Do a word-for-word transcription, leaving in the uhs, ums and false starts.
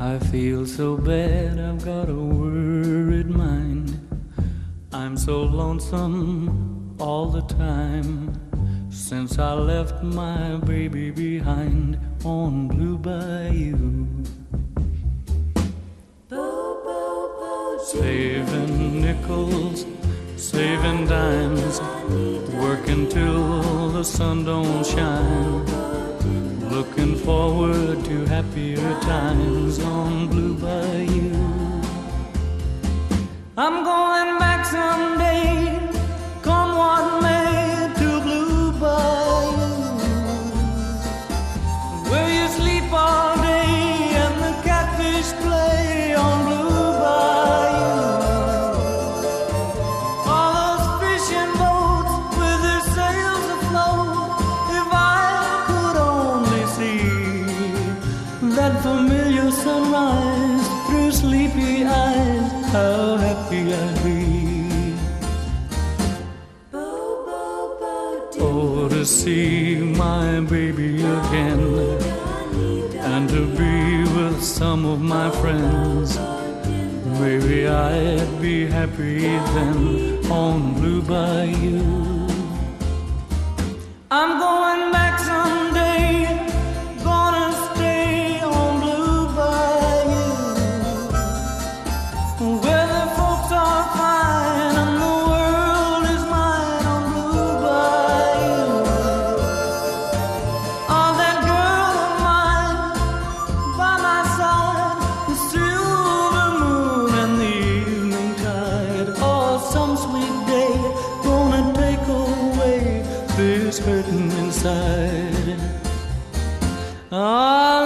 I feel so bad, I've got a worried mind. I'm so lonesome all the time since I left my baby behind on Blue Bayou. Saving nickels, saving dimes, working till the sun don't shine, looking forward to happier times on Blue Bayou. I'm going back someday, come what may, to Blue Bayou, where you sleep all day and the catfish play on Blue Bayou. All those fishing boats with their sails afloat, if I could only see that familiar sunrise through sleepy eyes, how happy I'd be. Oh, to see my baby again and to be with some of my friends. Maybe I'd be happy then on Blue Bayou. I'm going back someday, gonna stay on Blue Bayou, where the folks are fine and the world is mine on Blue Bayou. Oh, that girl of mine by my side, the silver moon and the evening tide. Oh, some sweet day gonna take away this hurting inside. Oh,